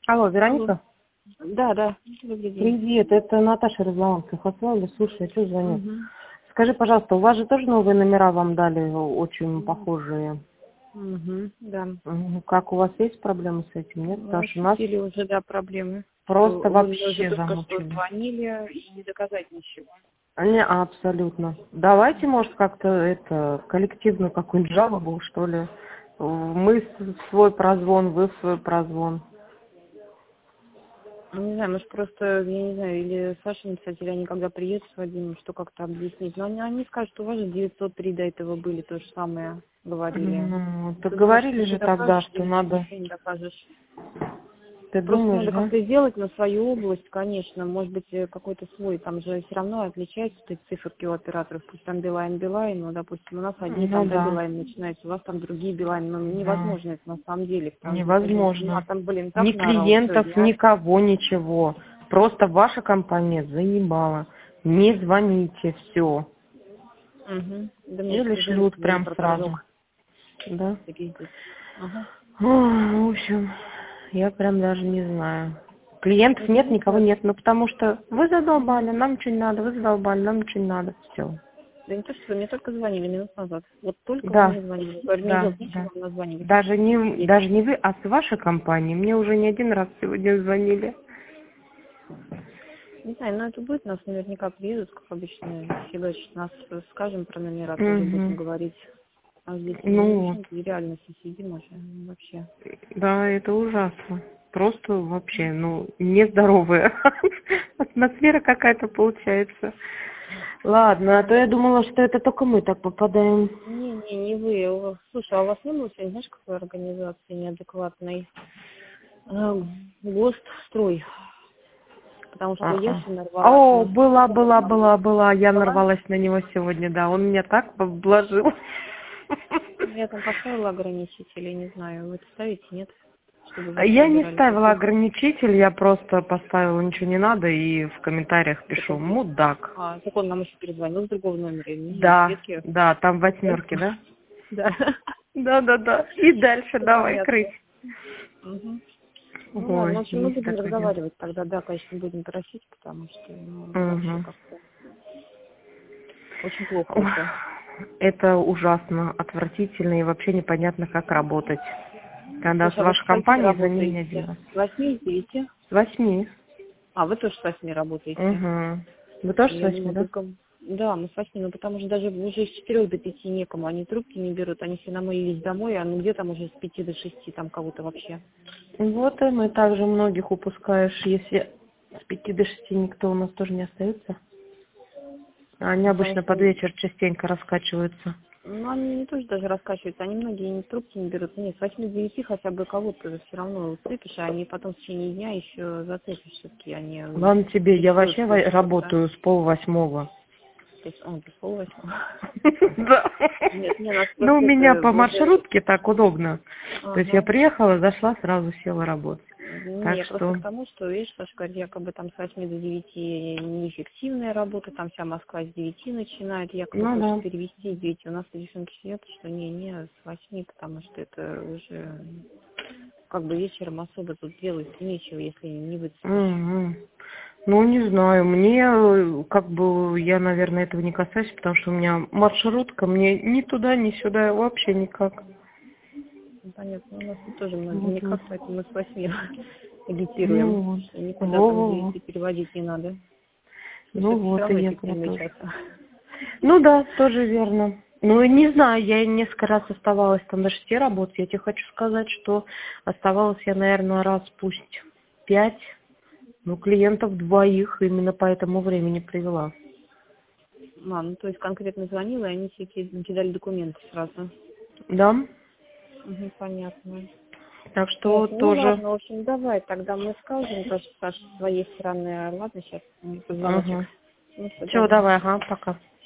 Алло, Алло. Вероника? Да, да. Добрый день. Привет, это Наташа Розлованская. Послали, слушай, я что звоню? Угу. Скажи, пожалуйста, у вас же тоже новые номера вам дали, очень похожие. Угу. Да. Как у вас есть проблемы с этим, нет? Мы Потому что нас ощутили уже, да, проблемы. Что просто вы мне уже вообще только что замучили. звонили и не доказать ничего. Не, абсолютно. Давайте, может, как-то это коллективную какую-нибудь жалобу, что ли. Мы свой прозвон, вы свой прозвон. Ну, не знаю, может просто, я не знаю, или Саша написать, или они когда приедут с Вадимом, что как-то объяснить. Но они скажут, что у вас же 903 до этого были, то же самое говорили. Ну, так Ты думаешь, что говорили не же тогда, докажешь, что или надо. ничего не докажешь? Ты Просто думаешь, надо да? как-то сделать на свою область, конечно. Может быть, какой-то свой. Там же все равно отличаются эти циферки у операторов. Пусть там Билайн, но, допустим, у нас одни Ну там, да, да. Билайн начинаются, у вас там другие Билайн. Но Да. невозможно это на самом деле, потому что если один Невозможно. там, блин, Ни так наорал клиентов, сегодня, а? никого, ничего. Просто ваша компания заебала. Не звоните, все. Угу. Да мне Или что жених шлют сегодня прям про сразу. торжок. Да? Такие здесь. Ага. Ой, в общем, я прям даже не знаю. Клиентов нет, Извините, никого нет. Ну, потому что вы задолбали, нам ничего не надо, вы задолбали, нам ничего не надо. Все. да не то, что вы мне только звонили минут назад. Вот только вы Да, мне звонили. Я говорю, мне да, делать нечего, да. вам названивать. Даже не вы, а с вашей компанией. Мне уже не один раз сегодня звонили. Не знаю, но это будет, нас наверняка приедут, как обычно, фигачить нас, скажем про номера, тоже будем Угу. говорить. А здесь Ну в вот. общем-то, реальности сидим уже вообще. Да, это ужасно. Просто вообще, нездоровая атмосфера какая-то получается. Ладно, а то я думала, что это только мы так попадаем. Не вы. Слушай, а у вас не было сегодня, знаешь, какой организации неадекватной? ГОСТ-строй. Потому что я Ага. все нарвалась О, на была. Я была. нарвалась на него сегодня, да. Он меня так обложил. Я там поставила ограничители, не знаю, вы ставите, нет? Чтобы больше Я не набирали ставила таких. ограничитель, я просто поставила ничего не надо и в комментариях пишу мудак. Так он нам еще перезвонил с другого номера, не из Да, Светки. да, там восьмерки, да? Да. Да. И дальше Все давай понятно. крыть. Мгм. Ну ладно, в Ой, общем, мы есть будем такое дело. разговаривать тогда, да, конечно, будем просить, потому что вообще Угу. как-то очень плохо Ой, это. это ужасно, отвратительно и вообще непонятно, как работать. Когда с Слушай, а вы с вашей скольки компанией звонили не один работаете? раз. С 8 и 9? С 8. А, вы тоже с 8 работаете? Угу. Вы тоже с Я 8, думала, да? только... Да, мы с 8, но потому что даже уже с 4 до 5 некому, они трубки не берут, они все намылились домой, а ну где там уже с 5 до 6 там кого-то вообще. Вот и мы также многих упускаешь, если с 5 до 6 никто у нас тоже не остается. Они Потому обычно под что, вечер частенько раскачиваются. ну, они не тоже даже раскачиваются, они многие не трубки не берут. Нет, с 8 до 9 хотя бы кого-то все равно цепишь, а они потом в течение дня еще зацепишь все-таки, они Ладно тебе, я вообще фиксируют что-то. работаю с 7:30. То есть, он без полвосьмого. Да. Нет, не, нас Ну, у просто меня это по уже... маршрутке так удобно. То есть я Ага. приехала, зашла, сразу села работать. Не, Так я просто к что, тому, что, видишь, Саша говорит, якобы там с 8 до 9 неэффективная работа, там вся Москва с 9 начинает, якобы ну хочет да. перевести с 9. У нас девчонки сидят, что не, с 8, потому что это уже как бы вечером особо тут делать нечего, если не выцепишь. Мгм. Ну, не знаю, мне, как бы, я, наверное, этого не касаюсь, потому что у меня маршрутка, мне ни туда, ни сюда, вообще никак. Ну, понятно, у нас тут тоже многим Вот, вот. никак, поэтому мы с 8 агитируем, Ну вот, что никуда там с во-во-во. 9 переводить не надо. Потому что Ну это все вот, и равно я про эффективный то же. час. Ну да, тоже верно. Ну, и не знаю, я несколько раз оставалась там до 6 работать. Я тебе хочу сказать, что оставалась я, наверное, раз пусть 5, ну, клиентов двоих именно по этому времени привела. Ну, то есть конкретно звонила, и они все кидали документы сразу. Да? Угу, понятно. Так что Ясно. Ну тоже... ладно, в общем, давай тогда мы скажем, то, что Саша с своей стороны. Ладно, сейчас звоночек. Угу. Ну все, Все, давай. давай, ага, пока.